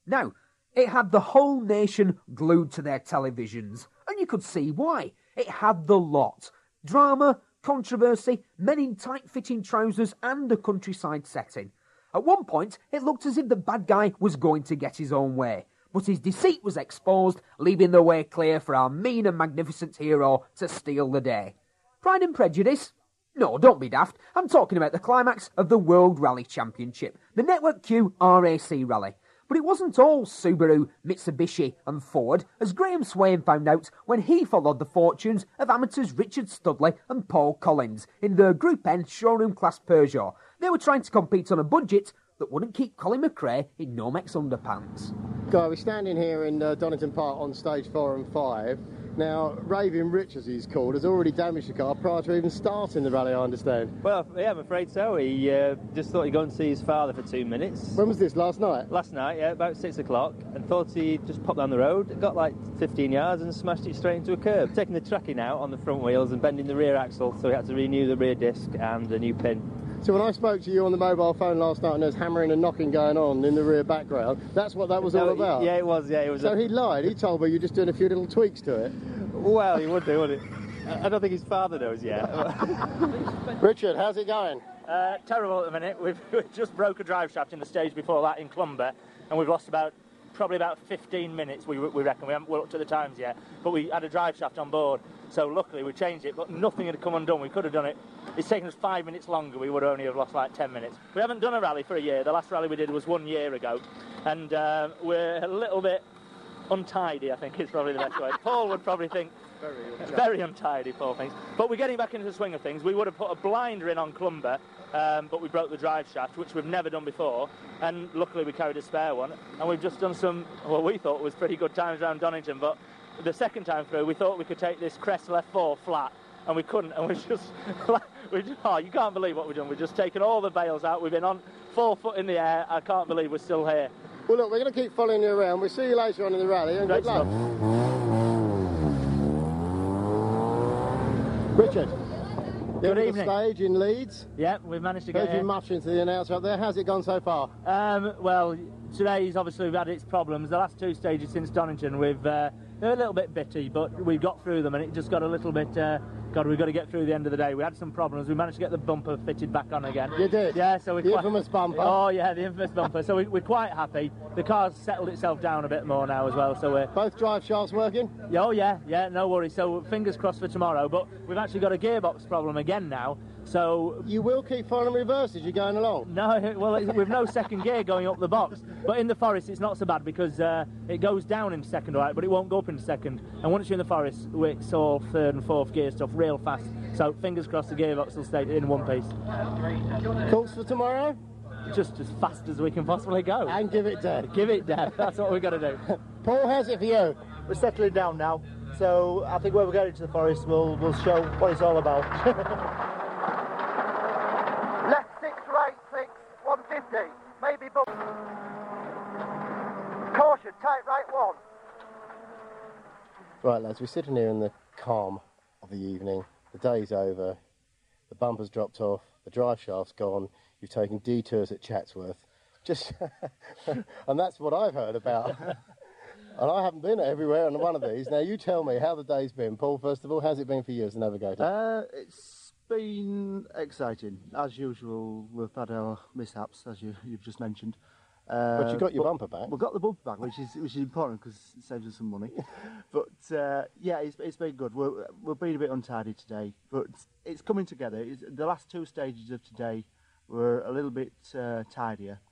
Now, it had the whole nation glued to their televisions, and you could see why. It had the lot. Drama, controversy, men in tight-fitting trousers, and a countryside setting. At one point, it looked as if the bad guy was going to get his own way, but his deceit was exposed, leaving the way clear for our mean and magnificent hero to steal the day. Pride and Prejudice? No, don't be daft. I'm talking about the climax of the World Rally Championship, the Network Q RAC Rally. But it wasn't all Subaru, Mitsubishi and Ford, as Graham Swain found out when he followed the fortunes of amateurs Richard Studley and Paul Collins in their Group N showroom class Peugeot. They were trying to compete on a budget that wouldn't keep Colin McRae in Nomex underpants. Guy, we're standing here in Donington Park on stage 4 and 5. Now, Raving Rich, as he's called, has already damaged the car prior to even starting the rally, I understand. Well, yeah, I'm afraid so. He just thought he'd go and see his father for 2 minutes. When was this, last night? Last night, yeah, about 6 o'clock, and thought he'd just pop down the road, got like 15 yards and smashed it straight into a curb. Taking the tracking out on the front wheels and bending the rear axle, so he had to renew the rear disc and a new pin. So when I spoke to you on the mobile phone last night and there was hammering and knocking going on in the rear background, that's what that was all about? Yeah, it was, yeah. It was. So he lied, he told me you're just doing a few little tweaks to it? Well, he would do, wouldn't he? I don't think his father knows yet. Richard, how's it going? Terrible at the minute. We've just broke a drive shaft in the stage before that in Clumber, and we've lost probably about 15 minutes, we reckon. We haven't looked at the times yet, but we had a drive shaft on board, so luckily we changed it, but nothing had come undone. We could have done it. It's taken us 5 minutes longer. We would only have lost like 10 minutes. We haven't done a rally for a year. The last rally we did was 1 year ago, and we're a little bit untidy, I think is probably the best way. Paul would probably think very untidy, Paul thinks. But we're getting back into the swing of things. We would have put a blinder in on Clumber, but we broke the drive shaft, which we've never done before, and luckily we carried a spare one, and we've just done some, what we thought was pretty good times around Donington, but the second time through we thought we could take this Crest left 4 flat, and we couldn't, and you can't believe what we've done. We've just taken all the bales out. We've been on 4 foot in the air. I can't believe we're still here. Well, look, we're going to keep following you around. We'll see you later on in the rally, and good luck. Richard, good evening. The stage in Leeds. Yeah, we've managed to get Don't you much into the announcer up there. How's it gone so far? Well, today's obviously we've had its problems. The last 2 stages since Donington, they're a little bit bitty, but we've got through them, and it just got a little bit. We've got to get through the end of the day. We had some problems. We managed to get the bumper fitted back on again. You did? Yeah, so the infamous bumper. Oh yeah, the infamous bumper. So we're quite happy. The car's settled itself down a bit more now as well. So we're both drive shafts working. Oh yeah, no worries. So fingers crossed for tomorrow. But we've actually got a gearbox problem again now. So you will keep following reverse as you're going along? No, well, we've no second gear going up the box. But in the forest, it's not so bad because it goes down in second, all right, but it won't go up in second. And once you're in the forest, it's all third and fourth gear stuff real fast. So fingers crossed the gearbox will stay in one piece. Calls for tomorrow? Just as fast as we can possibly go. And give it dead. Give it dead. That's what we've got to do. Paul, how's it for you? We're settling down now. So I think when we get into the forest, we'll show what it's all about. Left 6, right 6, 150. Maybe bump. Caution, tight right 1. Right, lads, we're sitting here in the calm of the evening. The day's over. The bumper's dropped off. The drive shaft's gone. You've taken detours at Chatsworth. And that's what I've heard about. And I haven't been everywhere on one of these. Now, you tell me how the day's been. Paul, first of all, how's it been for you as a navigator? It's been exciting. As usual, we've had our mishaps, as you've just mentioned. But you got your bumper back. We've got the bumper back, which is important because it saves us some money. But yeah, it's been good. We've been a bit untidy today, but it's coming together. The last 2 stages of today were a little bit tidier.